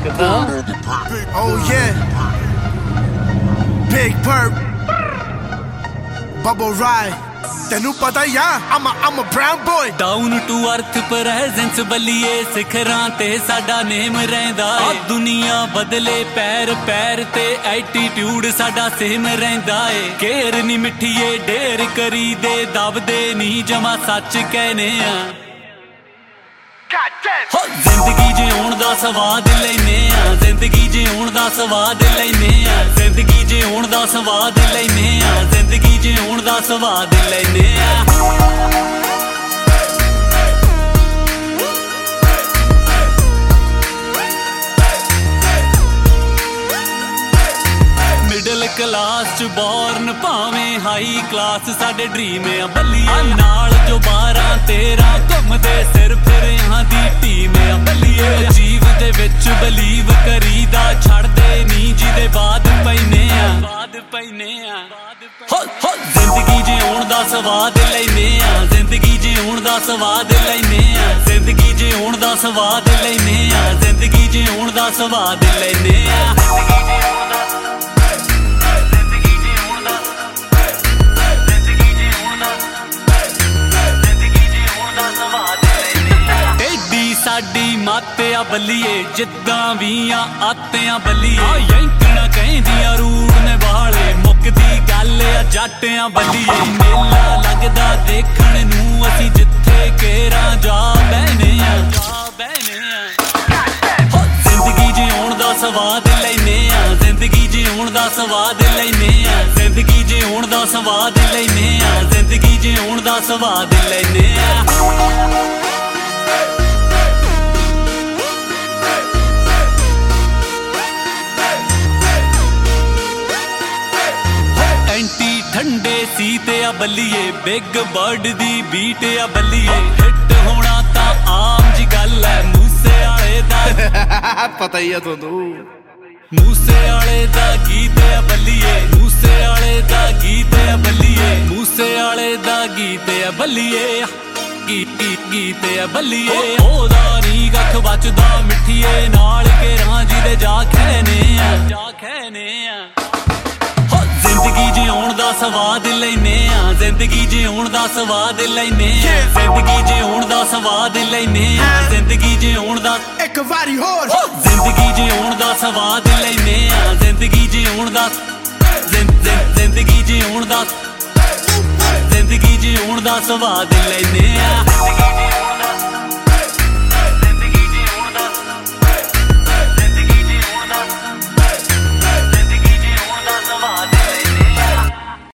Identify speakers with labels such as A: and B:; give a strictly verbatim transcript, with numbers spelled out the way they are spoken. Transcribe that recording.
A: Oh yeah, Big Perp, Bubble Ride. ਤੈਨੂੰ ਪਤਾ ਹੀ ਆ I'm a, I'm a brown boy.
B: Down to earth presence ਬੱਲੀਏ ਸਿਖਰਾਂ ਤੇ ਸਾਡਾ ਨੇਮ ਰਹਿੰਦਾ ਏ ਦੁਨੀਆ ਬਦਲੇ ਪੈਰ ਪੈਰ ਤੇ ਐਟੀਟਿਊਡ ਸਾਡਾ ਸੇਮ ਰਹਿੰਦਾ ਏ ਕੇਰ ਨੀ ਮਿੱਠੀਏ ਢੇਰ ਕਰੀ ਦੇ ਦਬਦੇ ਨਹੀਂ ਜਮਾ ਸੱਚ ਕਹਿਨੇ ਆ ਹੋ ਜ਼ਿੰਦਗੀ ਜਿਉਣ ਦਾ ਸਵਾਦ ਲੈਨੇ ਆ ਜ਼ਿੰਦਗੀ ਜਿਉਣ ਦਾ ਸਵਾਦ ਲੈਨੇ ਆ ਜ਼ਿੰਦਗੀ ਜਿਉਣ ਦਾ ਸਵਾਦ ਲੈਨੇ ਆ ਜ਼ਿੰਦਗੀ ਜਿਉਣ ਦਾ ਸਵਾਦ ਲੈਨੇ ਆ ਮਿਡਲ ਕਲਾਸ ਚ ਬੋਰਨ ਭਾਵੇਂ ਹਾਈ ਕਲਾਸ ਸਾਡੇ ਡ੍ਰੀਮ ਆ ਬੱਲੀਏ ਨਾਲ ਜੋ ਬਾਰਾਂ ਤੇਰਾਂ ਘੁੰਮਦੇ ਸਿਰ ਫਿਰਿਆਂ ਦੀ ਟੀਮ ਆ ਬੱਲੀਏ ਜੀਵ ਦੇ ਵਿੱਚ ਬਲੀਵ ਕਰੀਦਾ ਛੱਡਦੇ ਨੀ ਜਿਹਦੇ ਬਾਅਦ ਪੈਨੇ ਆ ਬਾਅਦ ਪੈਨੇ ਆ ਹੋ ਹੋ ਜ਼ਿੰਦਗੀ ਜਿਉਣ ਦਾ ਸਵਾਦ ਲੈਨੇ ਆ ਜ਼ਿੰਦਗੀ ਜਿਉਣ ਦਾ ਸਵਾਦ ਲੈਨੇ ਆ ਜ਼ਿੰਦਗੀ ਜਿਉਣ ਦਾ ਸਵਾਦ ਲੈਨੇ ਆ ਜ਼ਿੰਦਗੀ ਜਿਉਣ ਦਾ ਸਵਾਦ ਲੈਨੇ ਆ ਸਾਡੀ ਮਾਤਿਆ ਬੱਲੀਏ ਜਿੱਦਾਂ ਵੀ ਆ ਆਤਿਆਂ ਬੱਲੀਏ ਯੈਂਕਣਾ ਕਹਿੰਦੀਆਂ ਰੂੜ ਨੇ ਵਾਲੇ ਮੁੱਕਦੀ ਗੱਲ ਆ ਜੱਟਿਆਂ ਬੱਲੀਏ ਮੇਲਾ ਲੱਗਦਾ ਦੇਖਣ ਨੂੰ ਅਸੀਂ ਜਿੱਥੇ ਕੇਰਾਂ ਜਾ ਬਹਿਨੇ ਆ ਜਾ ਬਹਿਨੇ ਆ ਜ਼ਿੰਦਗੀ ਜਿਉਣ ਦਾ ਸਵਾਦ ਲੈਨੇ ਆ ਜ਼ਿੰਦਗੀ ਜਿਉਣ ਦਾ ਸਵਾਦ ਲੈਨੇ ਆ ਜ਼ਿੰਦਗੀ ਜਿਉਣ ਦਾ ਸਵਾਦ ਲੈਨੇ ਆ ਜ਼ਿੰਦਗੀ ਜਿਉਣ ਦਾ ਸਵਾਦ ਲੈਨੇ ਆ ਠੰਡੇ ਸੀ ਤੇ ਆ ਬੱਲੀਏ ਬਿਗ ਬਰਡ ਦੀ ਬੀਟ ਆ ਬੱਲੀਏ ਹਿੱਟ ਹੋਣਾ ਤਾਂ ਆਮ ਜੀ ਗੱਲ ਐ ਮੂਸੇ ਵਾਲੇ ਦਾ
A: ਪਤਾ ਹੀ ਆ ਤੁਹਾਨੂੰ
B: ਮੂਸੇ ਵਾਲੇ ਦਾ ਗੀਤ ਆ ਬੱਲੀਏ ਮੂਸੇ ਵਾਲੇ ਦਾ ਗੀਤ ਆ ਬੱਲੀਏ ਮੂਸੇ ਵਾਲੇ ਦਾ ਗੀਤ ਆ ਬੱਲੀਏ ਗੀਤ ਗੀਤ ਆ ਬੱਲੀਏ ਉਹਦਾ ਨੀ ਕੱਖ ਬਚਦਾ ਮਿੱਠੀਏ ਨਾਲ ਕੇ ਰਾਂਝੀ ਦੇ ਜਾ ਖੈਨੇ ਆ ਜਾ ਖੈਨੇ ਆ ਜ਼ਿੰਦਗੀ ਜਿਉਣ ਦਾ ਸਵਾਦ ਲੈਨੇ ਆ ਜ਼ਿੰਦਗੀ ਜਿਉਣ ਦਾ ਸਵਾਦ ਲੈਨੇ ਆ ਜ਼ਿੰਦਗੀ ਜਿਉਣ ਦਾ ਸਵਾਦ ਲੈਨੇ ਆ ਜ਼ਿੰਦਗੀ ਜਿਉਣ ਦਾ
A: ਇੱਕ ਵਾਰੀ ਹੋਰ
B: ਜ਼ਿੰਦਗੀ ਜਿਉਣ ਦਾ ਸਵਾਦ ਲੈਨੇ ਆ ਜ਼ਿੰਦਗੀ ਜਿਉਣ ਦਾ ਜ਼ਿੰਦਗੀ ਜਿਉਣ ਦਾ ਜ਼ਿੰਦਗੀ ਜਿਉਣ ਦਾ ਸਵਾਦ ਲੈਨੇ ਆ